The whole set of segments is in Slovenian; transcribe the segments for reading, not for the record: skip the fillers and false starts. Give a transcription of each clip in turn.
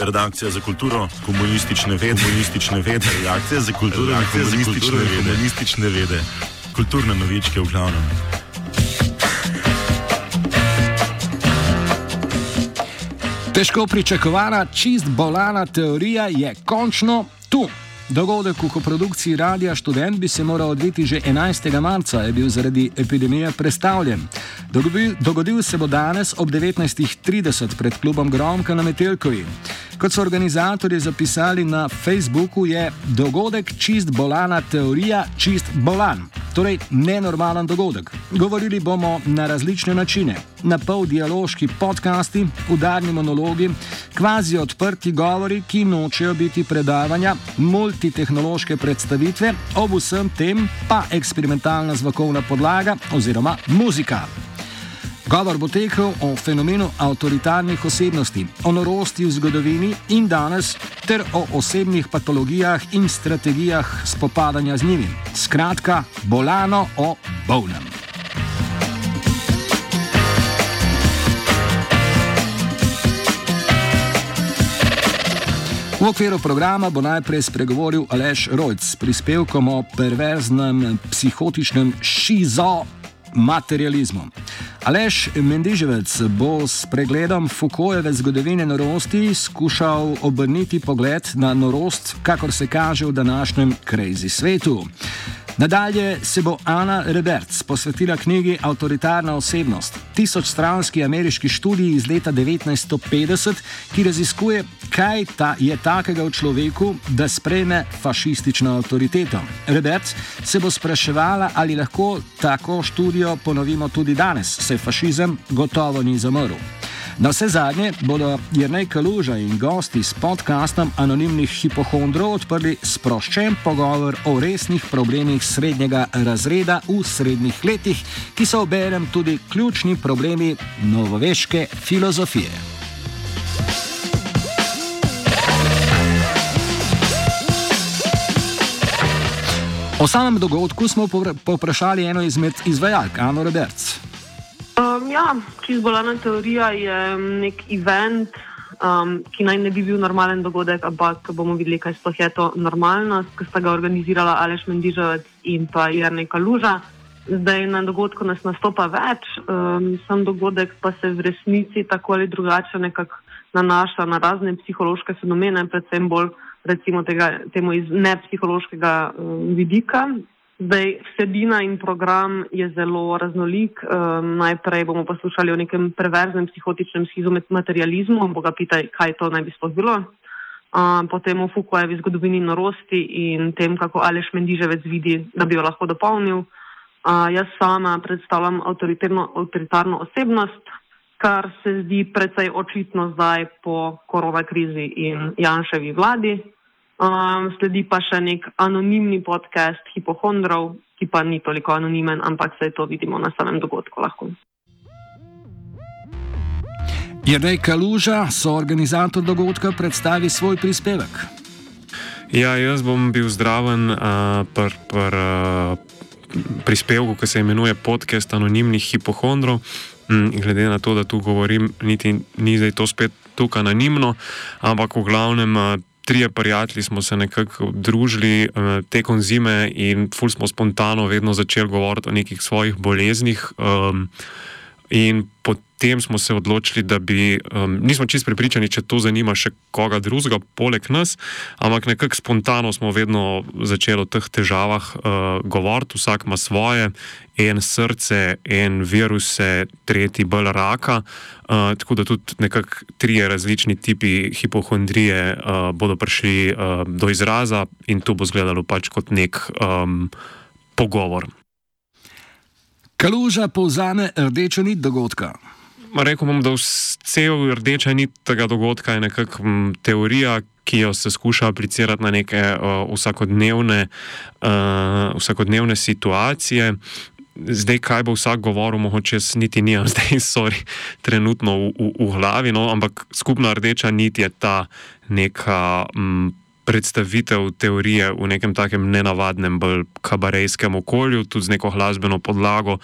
redakcija za kulturo, komunistične vede, redakcija za kulturo, komunistične vede, kulturne novičke v glavnem. Težko pričakovana, čist bolana teorija je končno tu. Dogodek v koprodukciji Radia Študent bi se moral odviti že 11. marca, je bil zaradi epidemije prestavljen. Dogodil se bo danes ob 19:30 pred klubom Gromka na Metelkovi. Kot so organizatorji zapisali na Facebooku, je dogodek čist bolana teorija, čist bolan. Torej, nenormalen dogodek. Govorili bomo na različne načine. Na pol dialoški podcasti, udarni monologi, kvazi odprti govori, ki nočejo biti predavanja, multitehnološke predstavitve, ob vsem tem pa eksperimentalna zvokovna podlaga oziroma muzika. Govor bo tekel o fenomenu avtoritarnih osebnosti, o norosti v zgodovini in danes, ter o osebnih patologijah in strategijah spopadanja z njimi. Skratka, bolano o bolnem. V okviru programa bo najprej spregovoril Aleš Rojc s prispevkom o perverznem psihotičnem šizomaterializmu. Aleš Mendiževec bo s pregledom Foucaultove zgodovine norosti skušal obrniti pogled na norost, kakor se kaže v današnjem crazy svetu. Nadalje se bo Ana Reberc posvetila knjigi Avtoritarna osebnost, 1000-stranski ameriški študij iz leta 1950, ki raziskuje, kaj je takega v človeku, da sprejme fašistično avtoriteto. Reberc se bo spraševala, ali lahko tako študijo ponovimo tudi danes, saj fašizem gotovo ni zamrl. Na vse zadnje bodo Jernej Kaluža in gosti s podcastom Anonimnih hipohondrov odprli sproščen pogovor o resnih problemih srednjega razreda v srednjih letih, ki so obenem tudi ključni problemi novoveške filozofije. O samem dogodku smo povprašali eno izmed izvajalk, Ano Reberc. Čist bolana teorija je nek event, ki naj ne bi bil normalen dogodek, ampak bomo videli, kaj sploh je to normalnost, ki sta ga organizirala Aleš Mendiževec in pa Jernej Kaluža. Zdaj na dogodku nas nastopa več, sam dogodek pa se v resnici tako ali drugače nekako nanaša na razne psihološke fenomene, predvsem bolj recimo temu iz nepsihološkega vidika. Zdaj, vsebina in program je zelo raznolik. Najprej bomo poslušali o nekem perverznem psihotičnem schizomaterializmu, boga pitaj, kaj to naj bi sploh bilo. Potem o Foucaultovi zgodovini norosti in tem, kako Aleš Mendiževec vidi, da bi jo lahko dopolnil. Jaz sama predstavljam avtoritarno osebnost, kar se zdi precej očitno zdaj po korona krizi in Janševi vladi. Sledi pa še nek anonimni podcast hipohondrov, ki pa ni toliko anonimen, ampak se to vidimo na samem dogodku lahko. Jernej Kaluža, soorganizator dogodka, predstavi svoj prispevek. Ja, jaz bom bil zdraven prispevku, ki se imenuje podcast Anonimnih hipohondrov. Glede na to, da tu govorim, ni zdaj to spet tukaj anonimno, ampak v glavnem trije prijatelji smo se nekako družili tekom zime in ful smo spontano vedno začeli govoriti o nekih svojih boleznih in potem smo se odločili, da nismo čisto prepričani, če to zanima še koga drugega poleg nas, ampak nekako spontano smo vedno začeli o teh težavah govoriti, vsak ima svoje, en srce, en viruse, tretji bolj raka, tako da tudi nekako trije različni tipi hipohondrije bodo prišli do izraza in to bo izgledalo pač kot nek pogovor. Kaluža povzame rdečo nit dogodka. Rekel bom, da cel rdeča nit tega dogodka je nekako teorija, ki jo se skuša aplicirati na neke vsakodnevne situacije. Zdaj, kaj bo vsak govoril, mogoče jaz niti nimam zdaj, trenutno v glavi, no, ampak skupna rdeča nit je ta neka predstavitev teorije v nekem takem nenavadnem, bolj kabarejskem okolju, tudi z neko glasbeno podlago.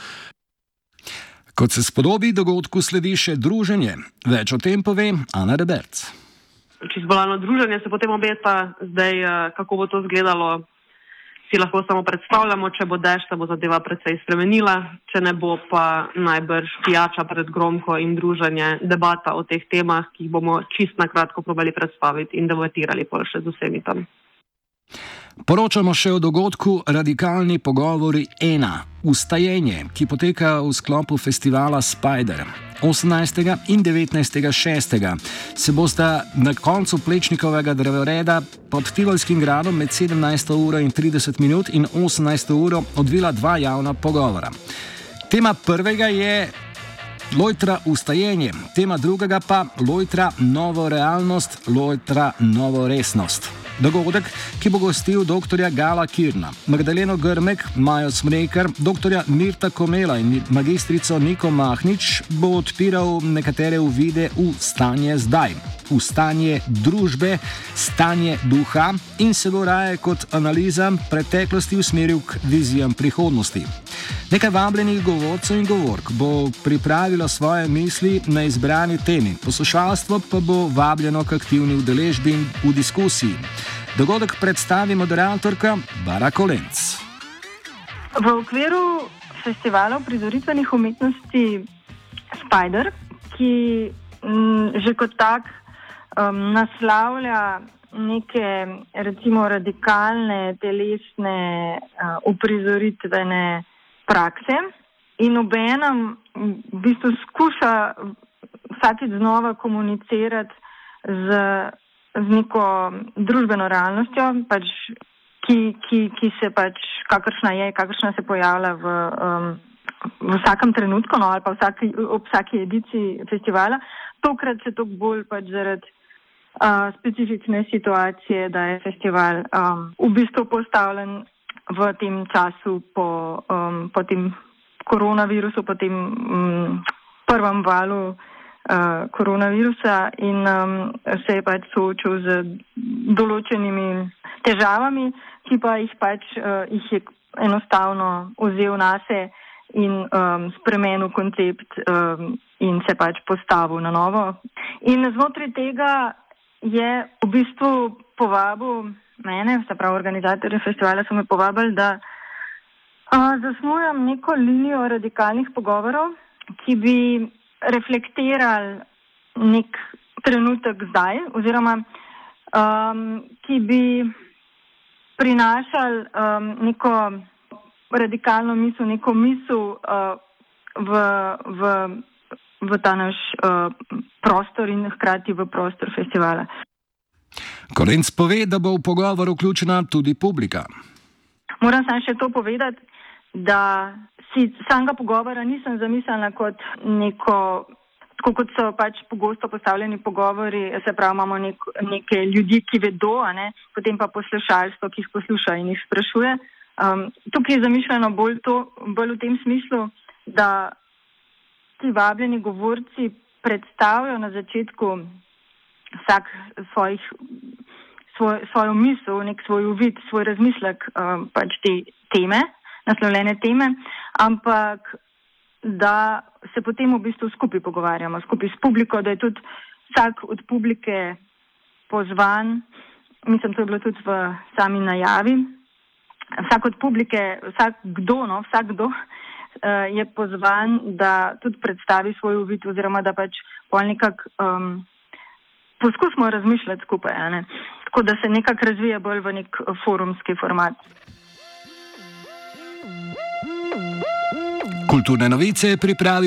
Kot se spodobi, dogodku sledi še druženje. Več o tem pove Ana Reberc. čisto bolano druženje, se potem obeta. Zdaj, kako bo to izgledalo, si lahko samo predstavljamo. Če bo dež, se bo zadeva precej spremenila, če ne bo, pa najbrž pijača pred gromko in druženje, debata o teh temah, ki jih bomo čist na kratko probali predstaviti in debatirali pol še z vsemi tam. Poročamo še o dogodku Radikalni pogovori 1, Ustajenje, ki poteka v sklopu festivala Spider. 18. in 19.6. se bosta na koncu Plečnikovega drevoreda pod Tivolskim gradom med 17. uro in 30 minut in 18. uro odvila dva javna pogovora. Tema prvega je Lojtra Ustajenje, tema drugega pa Lojtra Novo realnost, Lojtra Novo resnost. Dogodek, ki bo gostil dr. Gala Kirna, Magdaleno Grmek, Majo Smrekar, dr. Mirta Komela in magistrico Niko Mahnič, bo odpiral nekatere uvide v stanje zdaj, v stanje družbe, stanje duha in se bo raje kot analiza preteklosti usmeril k vizijam prihodnosti. Nekaj vabljenih govorcev in govork bo pripravilo svoje misli na izbrani temi, poslušalstvo pa bo vabljeno k aktivni udeležbi in v diskusiji. Dogodek predstavi moderatorka Bara Kolenc. V okviru festivala uprizoritvenih umetnosti Spider, ki že kot tak naslavlja neke recimo radikalne telesne uprizoritvene prakse in obenem v bistvu skuša vsakič znova komunicirati z neko družbeno realnostjo, pač, ki se pač kakršna se pojavlja v vsakem trenutku, no, ali pa ob vsaki ediciji festivala. Tokrat se to bolj pač zaradi specifične situacije, da je festival v bistvu postavljen v tem času po tem koronavirusu, po tem prvem valu koronavirusa in se je pač soočil z določenimi težavami, ki pa jih je enostavno vzel nase in spremenil koncept in se pač postavil na novo. In znotraj tega je v bistvu povabil mene, se pravi organizatorje festivala so me povabili, da zasnujem neko linijo radikalnih pogovorov, ki bi reflektirali nek trenutek zdaj, oziroma ki bi prinašali neko radikalno misel, neko misel v ta naš prostor in hkrati v prostor festivala. Kolenc pove, da bo v pogovor vključena tudi publika. Moram samo še to povedati, da si samega pogovora nisem zamislila kot neko, tako kot so pač pogosto postavljeni pogovori, se pravi, imamo neke ljudi, ki vedo, potem pa poslušalstvo, ki jih posluša in jih sprašuje. Tukaj je zamišljeno bolj v tem smislu, da ti vabljeni govorci predstavijo na začetku vsak svojo misel, nek svoj uvid, svoj razmislek pač te teme, naslovljene teme, ampak da se potem v bistvu skupaj pogovarjamo, skupaj s publiko, da je tudi vsak od publike pozvan, mislim, to je bilo tudi v sami najavi, vsak od publike, vsakdo je pozvan, da tudi predstavi svoj uvid oziroma da pač pol nekako poskusimo razmišljati skupaj, tako da se nekako razvija bolj v nek forumski format. Kulturne novice pripravi